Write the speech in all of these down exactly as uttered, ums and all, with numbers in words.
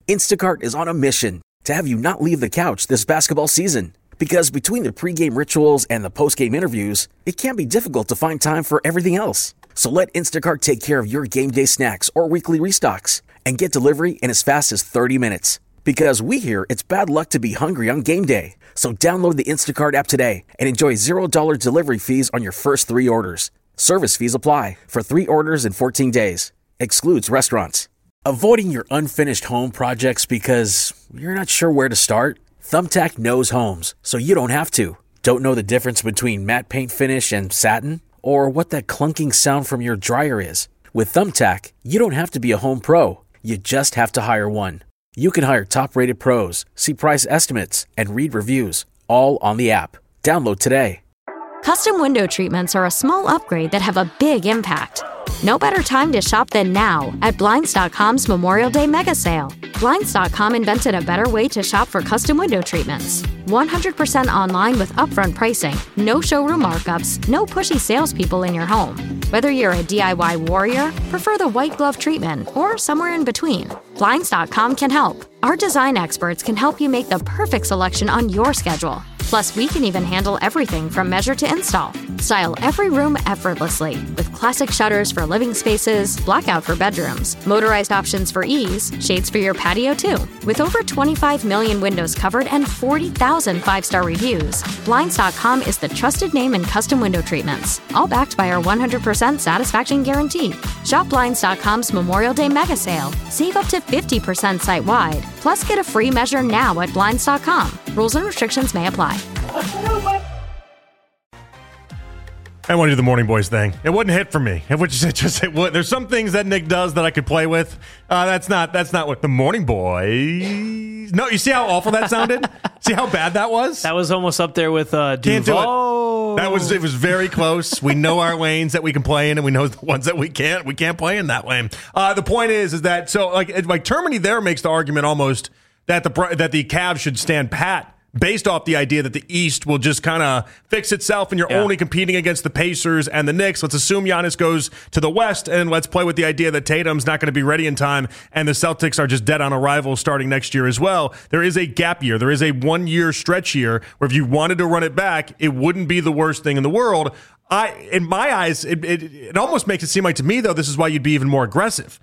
Instacart is on a mission to have you not leave the couch this basketball season. Because between the pregame rituals and the postgame interviews, it can be difficult to find time for everything else. So let Instacart take care of your game day snacks or weekly restocks and get delivery in as fast as thirty minutes. Because we hear it's bad luck to be hungry on game day. So download the Instacart app today and enjoy zero dollars delivery fees on your first three orders. Service fees apply for three orders in fourteen days. Excludes restaurants. Avoiding your unfinished home projects because you're not sure where to start? Thumbtack knows homes, so you don't have to. Don't know the difference between matte paint finish and satin? Or what that clunking sound from your dryer is? With Thumbtack, you don't have to be a home pro. You just have to hire one. You can hire top-rated pros, see price estimates, and read reviews, all on the app. Download today. Custom window treatments are a small upgrade that have a big impact. No better time to shop than now at Blinds dot com's Memorial Day mega sale. Blinds dot com invented a better way to shop for custom window treatments. one hundred percent online with upfront pricing, no showroom markups, no pushy salespeople in your home. Whether you're a D I Y warrior, prefer the white glove treatment, or somewhere in between, Blinds dot com can help. Our design experts can help you make the perfect selection on your schedule. Plus, we can even handle everything from measure to install. Style every room effortlessly with classic shutters for living spaces, blackout for bedrooms, motorized options for ease, shades for your patio too. With over twenty-five million windows covered and forty thousand five-star reviews, Blinds dot com is the trusted name in custom window treatments, all backed by our one hundred percent satisfaction guarantee. Shop Blinds dot com's Memorial Day mega sale. Save up to fifty percent site-wide. Plus, get a free measure now at Blinds dot com. Rules and restrictions may apply. I want to do the Morning Boys thing. It wouldn't hit for me. It would just, it just it would. There's some things that Nick does that I could play with. Uh, that's not that's not what the Morning Boys. No, you see how awful that sounded? See how bad that was? That was almost up there with uh, Can't do Duval. it. That was it was very close. We know our lanes that we can play in, and we know the ones that we can't. We can't play in that lane. Uh, the point is, is that so like like Termini there makes the argument almost that the that the Cavs should stand pat, based off the idea that the East will just kind of fix itself and you're yeah. only competing against the Pacers and the Knicks. Let's assume Giannis goes to the West, and let's play with the idea that Tatum's not going to be ready in time and the Celtics are just dead on arrival starting next year as well. There is a gap year. There is a one-year stretch year where if you wanted to run it back, it wouldn't be the worst thing in the world. I, in my eyes, it, it, it almost makes it seem like to me, though, this is why you'd be even more aggressive.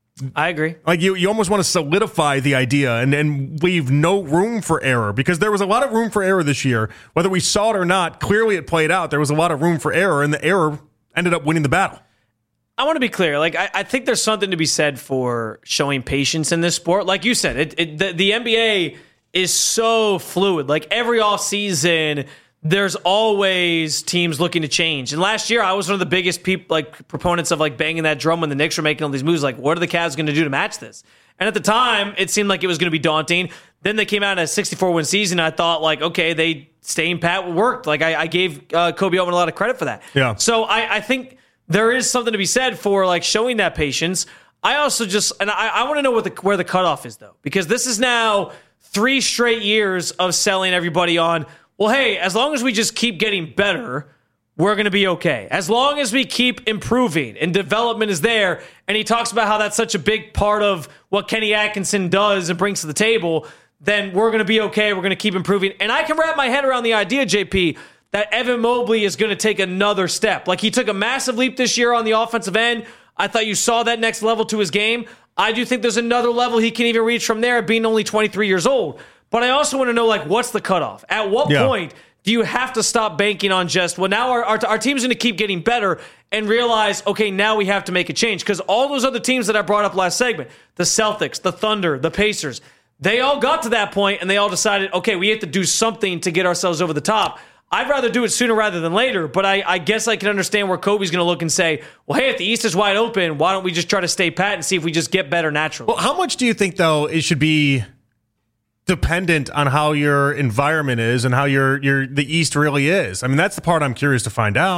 I agree. Like you, you almost want to solidify the idea and, and leave no room for error, because there was a lot of room for error this year. Whether we saw it or not, clearly it played out. There was a lot of room for error, and the error ended up winning the battle. I want to be clear. Like I, I think there's something to be said for showing patience in this sport. Like you said, it, it, the, the N B A is so fluid. Like every offseason, there's always teams looking to change. And last year, I was one of the biggest people, like proponents of like banging that drum when the Knicks were making all these moves. Like, what are the Cavs going to do to match this? And at the time, it seemed like it was going to be daunting. Then they came out in a sixty-four win season. I thought, like, okay, they staying pat worked. Like, I, I gave uh, Kobe Altman a lot of credit for that. Yeah. So I, I think there is something to be said for like showing that patience. I also just, and I, I want to know what the where the cutoff is though, because this is now three straight years of selling everybody on, well, hey, as long as we just keep getting better, we're going to be okay. As long as we keep improving and development is there. And he talks about how that's such a big part of what Kenny Atkinson does and brings to the table, then we're going to be okay. We're going to keep improving. And I can wrap my head around the idea, J P, that Evan Mobley is going to take another step. Like he took a massive leap this year on the offensive end. I thought you saw that next level to his game. I do think there's another level he can even reach from there, being only twenty-three years old. But I also want to know, like, what's the cutoff? At what yeah. point do you have to stop banking on just, well, now our, our, our team's going to keep getting better and realize, okay, now we have to make a change? Because all those other teams that I brought up last segment, the Celtics, the Thunder, the Pacers, they all got to that point and they all decided, okay, we have to do something to get ourselves over the top. I'd rather do it sooner rather than later, but I, I guess I can understand where Kobe's going to look and say, well, hey, if the East is wide open, why don't we just try to stay pat and see if we just get better naturally? Well, how much do you think, though, it should be dependent on how your environment is and how your your the East really is? I mean, that's the part I'm curious to find out.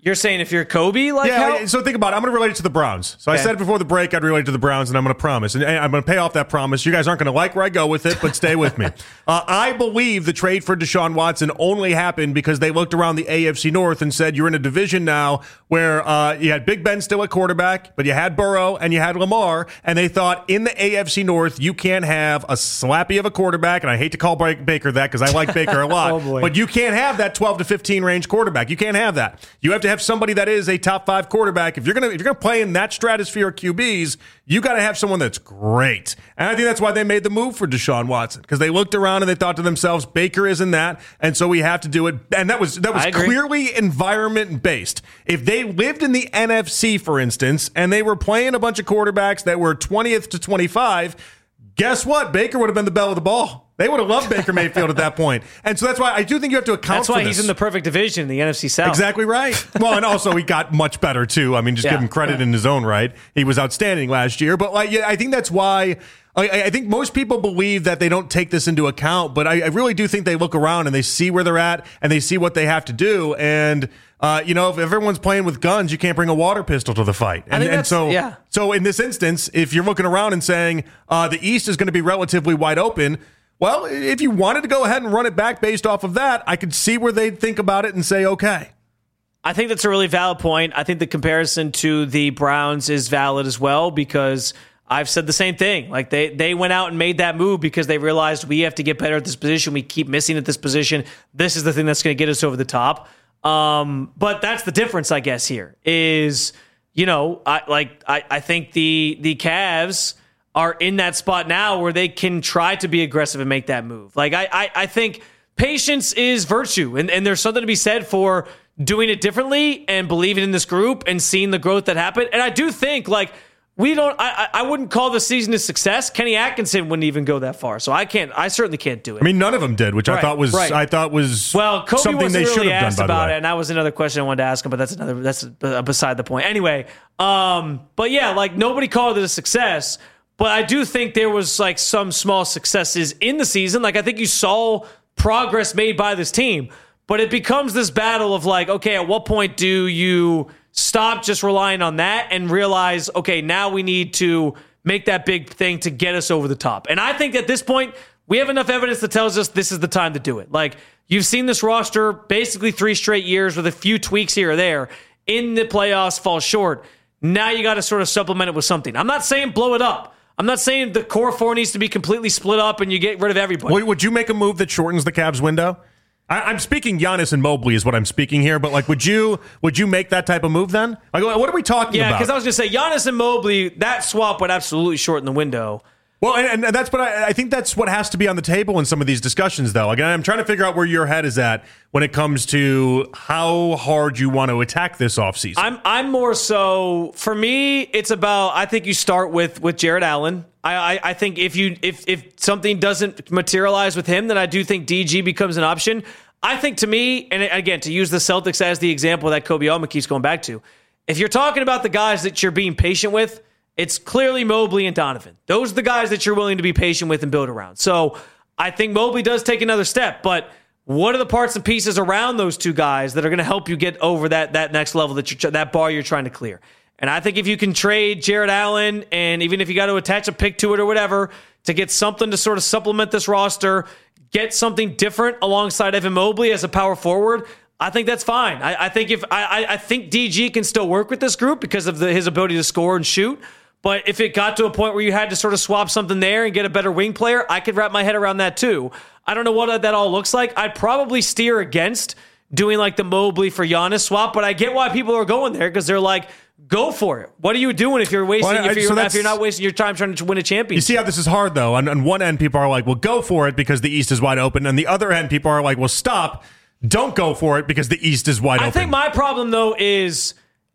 You're saying if you're Kobe, like yeah. how? So think about it. I'm going to relate it to the Browns. So okay. I said before the break I'd relate it to the Browns, and I'm going to promise, and I'm going to pay off that promise. You guys aren't going to like where I go with it, but stay with me. Uh, I believe the trade for Deshaun Watson only happened because they looked around the A F C North and said you're in a division now where uh, you had Big Ben still at quarterback, but you had Burrow and you had Lamar, and they thought in the A F C North you can't have a slappy of a quarterback, and I hate to call Baker that because I like Baker a lot, oh but you can't have that twelve to fifteen range quarterback. You can't have that. You have to have somebody that is a top five quarterback. If you're gonna if you're gonna play in that stratosphere of Q Bs, you got to have someone that's great. And I think that's why they made the move for Deshaun Watson, because they looked around and they thought to themselves, Baker isn't that, and so we have to do it. And that was that was clearly environment based. If they lived in the N F C, for instance, and they were playing a bunch of quarterbacks that were twentieth to twenty-five, guess what? Baker would have been the belle of the ball. They would have loved Baker Mayfield at that point. And so that's why I do think you have to account for this. That's why this. he's in the perfect division, the N F C South. Exactly right. Well, and also he got much better, too. I mean, just yeah. give him credit in his own right. He was outstanding last year. But like, yeah, I think that's why I, I think most people believe that they don't take this into account. But I, I really do think they look around and they see where they're at and they see what they have to do. And Uh, you know, if everyone's playing with guns, you can't bring a water pistol to the fight. And, and so, yeah. so in this instance, if you're looking around and saying uh, the East is going to be relatively wide open, well, if you wanted to go ahead and run it back based off of that, I could see where they'd think about it and say, okay. I think that's a really valid point. I think the comparison to the Browns is valid as well, because I've said the same thing. Like they, they went out and made that move because they realized we have to get better at this position. We keep missing at this position. This is the thing that's going to get us over the top. Um, but that's the difference, I guess, here is, you know, I like I, I think the the Cavs are in that spot now where they can try to be aggressive and make that move. Like I I, I think patience is virtue, and, and there's something to be said for doing it differently and believing in this group and seeing the growth that happened. And I do think like we don't I I wouldn't call the season a success. Kenny Atkinson wouldn't even go that far. So I can't I certainly can't do it. I mean, none of them did, which right, I thought was right. I thought was well, Kobe something they really should have asked done, by about the way. it, and that was another question I wanted to ask him, but that's another that's beside the point. Anyway, um, but yeah, like nobody called it a success, but I do think there was like some small successes in the season. Like I think you saw progress made by this team, but it becomes this battle of like, okay, at what point do you stop just relying on that and realize, okay, now we need to make that big thing to get us over the top. And I think at this point, we have enough evidence that tells us this is the time to do it. Like, you've seen this roster basically three straight years with a few tweaks here or there in the playoffs fall short. Now you got to sort of supplement it with something. I'm not saying blow it up. I'm not saying the core four needs to be completely split up and you get rid of everybody. Would you make a move that shortens the Cavs window? I, I'm speaking Giannis and Mobley is what I'm speaking here, but like, would you would you make that type of move then? Like, what are we talking yeah, about? Yeah, because I was going to say Giannis and Mobley, that swap would absolutely shorten the window. Well, and, and that's what I, I think that's what has to be on the table in some of these discussions, though. Again, I'm trying to figure out where your head is at when it comes to how hard you want to attack this offseason. I'm I'm more so for me. It's about I think you start with with Jared Allen. I, I I think if you if if something doesn't materialize with him, then I do think D G becomes an option. I think to me, and again to use the Celtics as the example that Kobe Alma keeps going back to, if you're talking about the guys that you're being patient with, it's clearly Mobley and Donovan. Those are the guys that you're willing to be patient with and build around. So I think Mobley does take another step, but what are the parts and pieces around those two guys that are going to help you get over that that next level, that you're, that bar you're trying to clear? And I think if you can trade Jared Allen, and even if you got to attach a pick to it or whatever, to get something to sort of supplement this roster, get something different alongside Evan Mobley as a power forward, I think that's fine. I, I think if I, I think D G can still work with this group because of the, his ability to score and shoot. But if it got to a point where you had to sort of swap something there and get a better wing player, I could wrap my head around that too. I don't know what that all looks like. I'd probably steer against doing like the Mobley for Giannis swap, but I get why people are going there because they're like, go for it. What are you doing if you're wasting well, I, if, you're, so if you're not wasting your time trying to win a championship? You see how this is hard though. On, on one end, people are like, well, go for it because the East is wide open. And the other end, people are like, well, stop. Don't go for it because the East is wide I open. I think my problem though is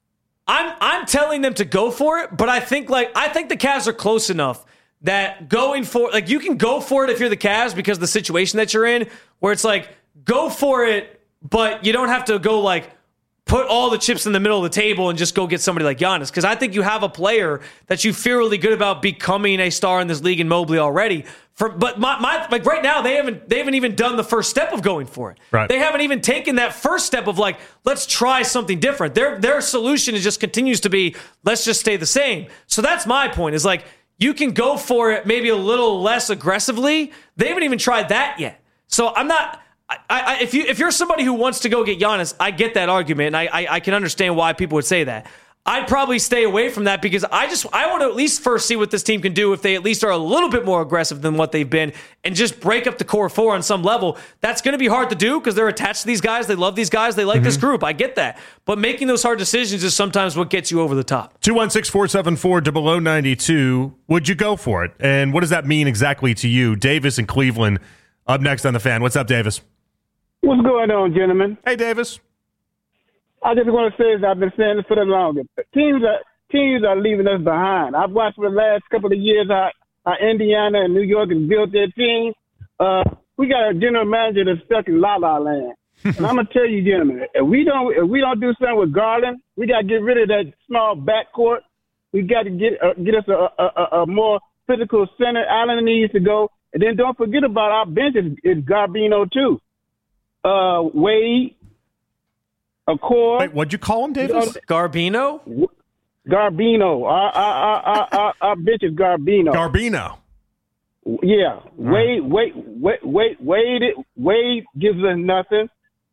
I'm I'm telling them to go for it, but I think like I think the Cavs are close enough that going for like you can go for it if you're the Cavs because of the situation that you're in, where it's like go for it, but you don't have to go like put all the chips in the middle of the table and just go get somebody like Giannis. Because I think you have a player that you feel really good about becoming a star in this league in Mobley already. For, but my, my like right now, they haven't they haven't even done the first step of going for it. Right. They haven't even taken that first step of like, let's try something different. Their their solution is just continues to be, let's just stay the same. So that's my point, is like, you can go for it maybe a little less aggressively. They haven't even tried that yet. So I'm not... I, I, if you if you're somebody who wants to go get Giannis, I get that argument, and I, I I can understand why people would say that. I'd probably stay away from that because I just I want to at least first see what this team can do if they at least are a little bit more aggressive than what they've been and just break up the core four on some level. That's going to be hard to do because they're attached to these guys. They love these guys. They like mm-hmm. this group. I get that. But making those hard decisions is sometimes what gets you over the top. two one six, four seven four, zero zero nine two. Would you go for it? And what does that mean exactly to you? Davis in Cleveland up next on The Fan. What's up, Davis? What's going on, gentlemen? Hey, Davis. I just want to say, as I've been saying this for the longest, teams are teams are leaving us behind. I've watched for the last couple of years how, how Indiana and New York have built their teams. Uh, we got a general manager that's stuck in La La Land. And I'm gonna tell you, gentlemen, if we don't if we don't do something with Garland, we got to get rid of that small backcourt. We got to get uh, get us a, a, a more physical center. Allen needs to go, and then don't forget about our bench is, is Garbino too. Uh, Wade, Accor. Wait, what'd you call him, Davis? Garbino? Garbino. Our, our, our, our, our bitch is Garbino. Garbino. Yeah. Wade, Wade, Wade, Wade, Wade, Wade gives us nothing.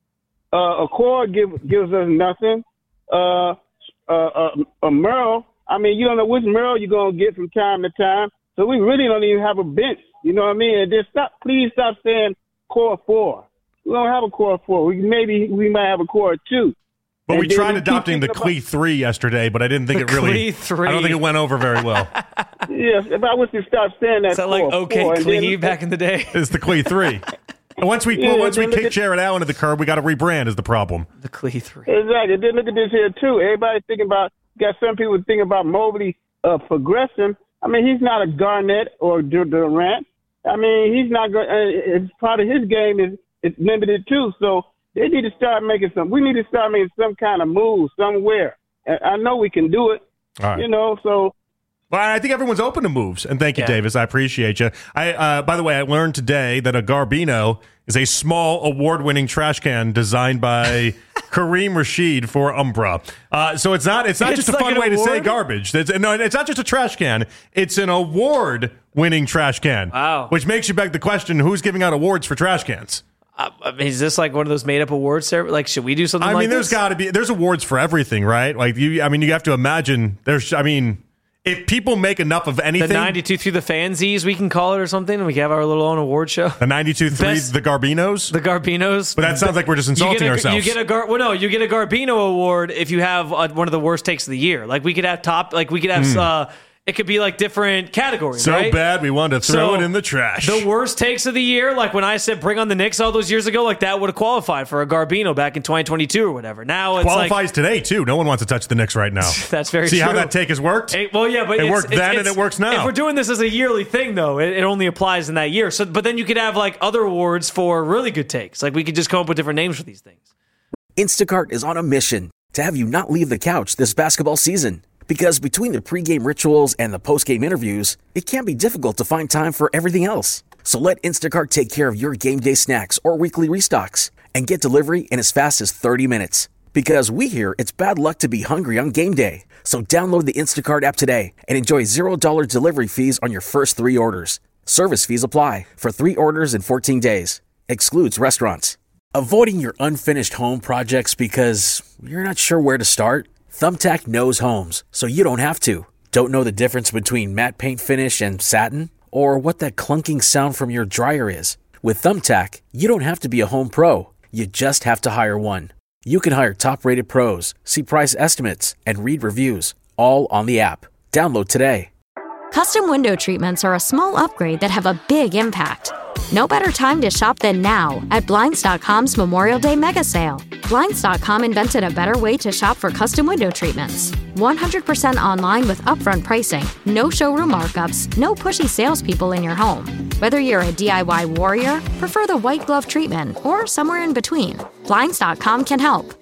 Uh, Accor give, gives us nothing. Uh, uh, uh, uh, Merle, I mean, you don't know which Merle you're going to get from time to time. So we really don't even have a bench. You know what I mean? And just stop, please stop saying core four. We don't have a core four. We maybe we might have a core two. But and we tried we adopting the Clee three yesterday, but I didn't think the it really. three. I don't think it went over very well. Yes, if I wish to stop saying that. Is that like okay Clee back in the day? It's the Clee three. And once we yeah, once we kick at, Jared Allen to the curb, we got to rebrand is the problem. The Clee three. Exactly. Then look at this here too. Everybody's thinking about. Got some people thinking about Mobley uh, progressing. I mean, he's not a Garnett or Durant. I mean, he's not going. Uh, it's part of his game is. It's limited too, so they need to start making some. We need to start making some kind of move somewhere. And I know we can do it, All right. you know. So, well, I think everyone's open to moves, and thank you, yeah. Davis. I appreciate you. I, uh, by the way, I learned today that a Garbino is a small award-winning trash can designed by Kareem Rashid for Umbra. Uh, so it's not it's not it's just like a fun way award? to say garbage. It's, no, it's not just a trash can. It's an award-winning trash can. Wow. Which makes you beg the question: who's giving out awards for trash cans? Uh, is this like one of those made-up awards? Like, should we do something I like mean, this? there's got to be, there's awards for everything, right? Like, you, I mean, you have to imagine, there's, I mean, if people make enough of anything. The ninety-two through the fansies, we can call it or something, and we can have our little own award show. The ninety-two three, the Garbinos? The Garbinos. But that sounds like we're just insulting you a, ourselves. You get a Gar, well, no, you get a Garbino award if you have uh, one of the worst takes of the year. Like, we could have top, like, we could have, mm. uh, it could be like different categories, so right? bad we wanted to throw so it in the trash. The worst takes of the year, like when I said bring on the Knicks all those years ago, like that would have qualified for a Garbino back in twenty twenty-two or whatever. Now it's qualifies like, today too. No one wants to touch the Knicks right now. That's very See true. how that take has worked? It, well, yeah, but it it's, worked it's, then it's, and it works now. If we're doing this as a yearly thing, though, it, it only applies in that year. So, but then you could have like other awards for really good takes. Like we could just come up with different names for these things. Instacart is on a mission to have you not leave the couch this basketball season. Because between the pregame rituals and the postgame interviews, it can be difficult to find time for everything else. So let Instacart take care of your game day snacks or weekly restocks and get delivery in as fast as thirty minutes. Because we hear it's bad luck to be hungry on game day. So download the Instacart app today and enjoy zero dollars delivery fees on your first three orders. Service fees apply for three orders in fourteen days. Excludes restaurants. Avoiding your unfinished home projects because you're not sure where to start? Thumbtack knows homes, so you don't have to. Don't know the difference between matte paint finish and satin? Or what that clunking sound from your dryer is? With Thumbtack, you don't have to be a home pro. You just have to hire one. You can hire top-rated pros, see price estimates, and read reviews, all on the app. Download today. Custom window treatments are a small upgrade that have a big impact. No better time to shop than now at Blinds dot com's Memorial Day Mega Sale. Blinds dot com invented a better way to shop for custom window treatments. one hundred percent online with upfront pricing, no showroom markups, no pushy salespeople in your home. Whether you're a D I Y warrior, prefer the white glove treatment, or somewhere in between, Blinds dot com can help.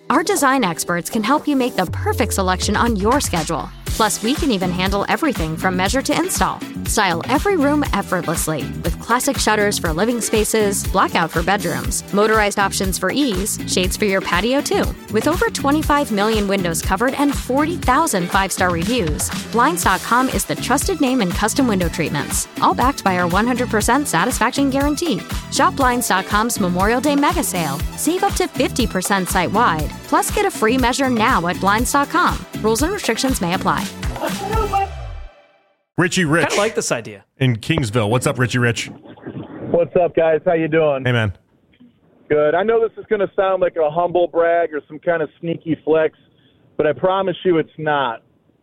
Our design experts can help you make the perfect selection on your schedule. Plus, we can even handle everything from measure to install. Style every room effortlessly with classic shutters for living spaces, blackout for bedrooms, motorized options for ease, shades for your patio too. With over twenty-five million windows covered and forty thousand five-star reviews, Blinds dot com is the trusted name in custom window treatments, all backed by our one hundred percent satisfaction guarantee. Shop Blinds dot com's Memorial Day mega sale. Save up to fifty percent site-wide. Plus, get a free measure now at Blinds dot com. Rules and restrictions may apply. Richie Rich. I kind of like this idea. In Kingsville. What's up, Richie Rich? What's up, guys? How you doing? Hey, man. Good. I know this is going to sound like a humble brag or some kind of sneaky flex, but I promise you it's not.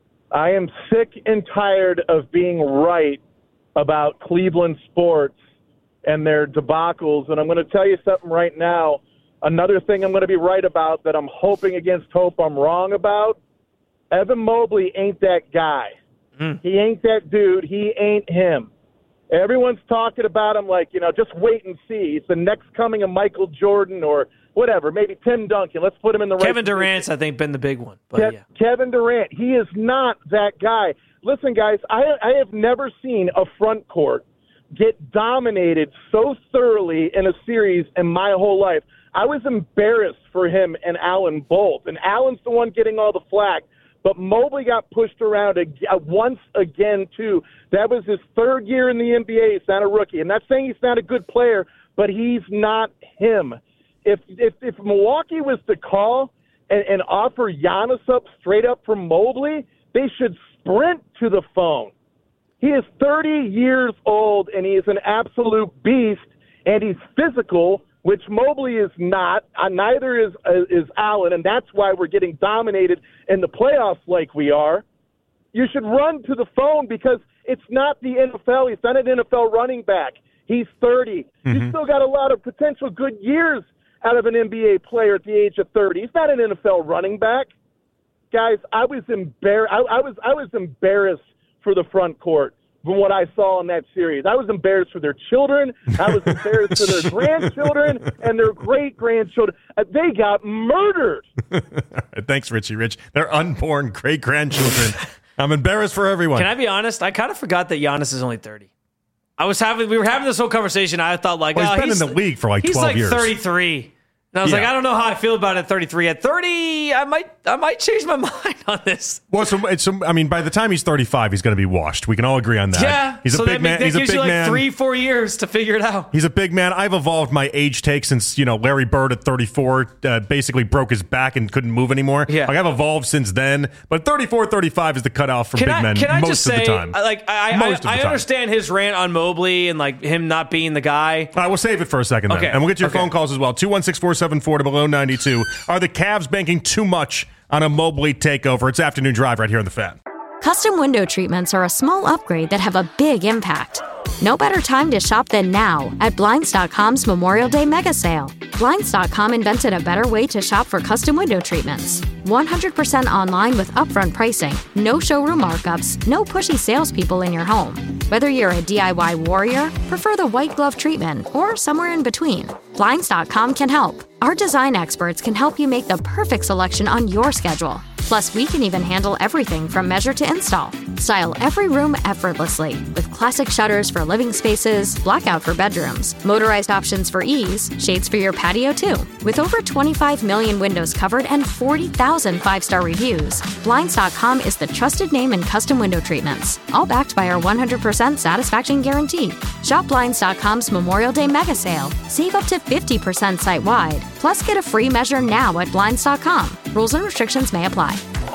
I am sick and tired of being right about Cleveland sports and their debacles, and I'm going to tell you something right now. Another thing I'm going to be right about that I'm hoping against hope I'm wrong about, Evan Mobley ain't that guy. Mm. He ain't that dude. He ain't him. Everyone's talking about him like, you know, just wait and see. It's the next coming of Michael Jordan or whatever, maybe Tim Duncan. Let's put him in the right Kevin Durant's, I think, been the big one. But Ke- yeah. Kevin Durant, he is not that guy. Listen, guys, I, I have never seen a front court get dominated so thoroughly in a series in my whole life. I was embarrassed for him and Allen both. And Allen's the one getting all the flack. But Mobley got pushed around ag- once again, too. That was his third year in the N B A. He's not a rookie. I'm not saying he's not a good player, but he's not him. If if, if Milwaukee was to call and, and offer Giannis up straight up from Mobley, they should sprint to the phone. He is thirty years old, and he is an absolute beast, and he's physical, which Mobley is not. Uh, neither is uh, is Allen, and that's why we're getting dominated in the playoffs like we are. You should run to the phone because it's not the N F L. He's not an N F L running back. He's thirty. Mm-hmm. You still got a lot of potential good years out of an N B A player at the age of thirty. He's not an N F L running back. Guys, I was embarrassed. I, I was I was embarrassed for the front court from what I saw in that series. I was embarrassed for their children. I was embarrassed for their grandchildren and their great-grandchildren. Uh, they got murdered. Thanks, Richie Rich. They're unborn great-grandchildren. I'm embarrassed for everyone. Can I be honest? I kind of forgot that Giannis is only thirty. I was having, we were having this whole conversation. I thought like, well, he's oh, been he's, in the league for like he's twelve like years. thirty-three. And I was yeah. like, I don't know how I feel about it at thirty-three. At thirty, I might I might change my mind on this. Well, so, it's, I mean, by the time he's thirty-five, he's going to be washed. We can all agree on that. Yeah, he's so a big that, man. That he's gives a big you like man. three, four years to figure it out. He's a big man. I've evolved my age take since, you know, Larry Bird at thirty-four uh, basically broke his back and couldn't move anymore. Yeah. Like, I've evolved since then. But thirty-four, thirty-five is the cutoff for can big I, men can I most just of say, the time. Like, I, most I, of the I time. understand his rant on Mobley and like him not being the guy. All right, we'll save it for a second then. Okay. And we'll get your okay. phone calls as well. two one six, four seven four, below ninety-two. Are the Cavs banking too much on a Mobley takeover? It's Afternoon Drive right here on The Fan. Custom window treatments are a small upgrade that have a big impact. No better time to shop than now at Blinds dot com's Memorial Day mega sale. Blinds dot com invented a better way to shop for custom window treatments. one hundred percent online with upfront pricing, no showroom markups, no pushy salespeople in your home. Whether you're a D I Y warrior, prefer the white glove treatment, or somewhere in between, Blinds dot com can help. Our design experts can help you make the perfect selection on your schedule. Plus, we can even handle everything from measure to install. Style every room effortlessly with classic shutters for living spaces, blackout for bedrooms, motorized options for ease, shades for your patio too. With over twenty-five million windows covered and forty thousand five-star reviews, Blinds dot com is the trusted name in custom window treatments, all backed by our one hundred percent satisfaction guarantee. Shop Blinds dot com's Memorial Day mega sale. Save up to fifty percent site-wide. Plus, get a free measure now at Blinds dot com. Rules and restrictions may apply.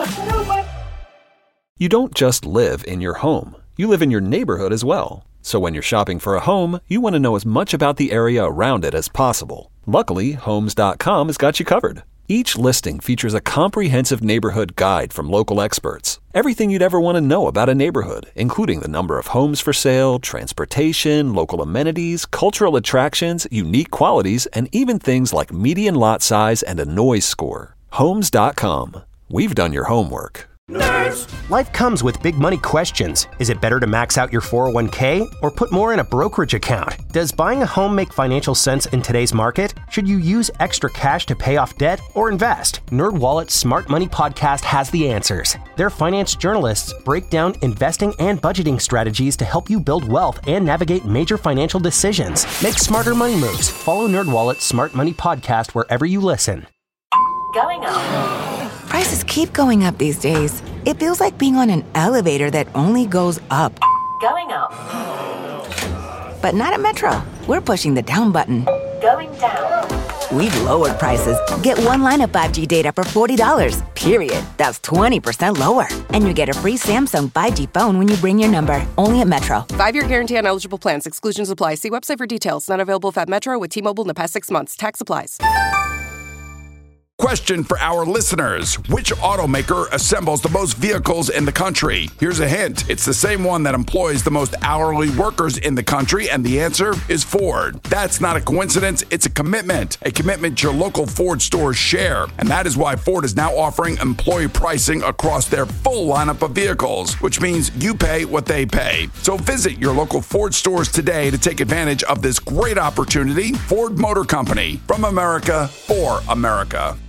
You don't just live in your home. You live in your neighborhood as well. So when you're shopping for a home, you want to know as much about the area around it as possible. Luckily, Homes dot com has got you covered. Each listing features a comprehensive neighborhood guide from local experts. Everything you'd ever want to know about a neighborhood, including the number of homes for sale, transportation, local amenities, cultural attractions, unique qualities, and even things like median lot size and a noise score. Homes dot com. We've done your homework. Nerds. Life comes with big money questions. Is it better to max out your four oh one k or put more in a brokerage account? Does buying a home make financial sense in today's market? Should you use extra cash to pay off debt or invest? NerdWallet's Smart Money Podcast has the answers. Their finance journalists break down investing and budgeting strategies to help you build wealth and navigate major financial decisions. Make smarter money moves. Follow NerdWallet's Smart Money Podcast wherever you listen. Going up. Prices keep going up these days. It feels like being on an elevator that only goes up. Going up. But not at Metro. We're pushing the down button. Going down. We've lowered prices. Get one line of five G data for forty dollars, period. That's twenty percent lower. And you get a free Samsung five G phone when you bring your number. Only at Metro. Five-year guarantee on eligible plans. Exclusions apply. See website for details. Not available at Metro with T-Mobile in the past six months. Tax applies. Question for our listeners. Which automaker assembles the most vehicles in the country? Here's a hint. It's the same one that employs the most hourly workers in the country, and the answer is Ford. That's not a coincidence. It's a commitment. A commitment your local Ford stores share. And that is why Ford is now offering employee pricing across their full lineup of vehicles, which means you pay what they pay. So visit your local Ford stores today to take advantage of this great opportunity. Ford Motor Company. From America, for America.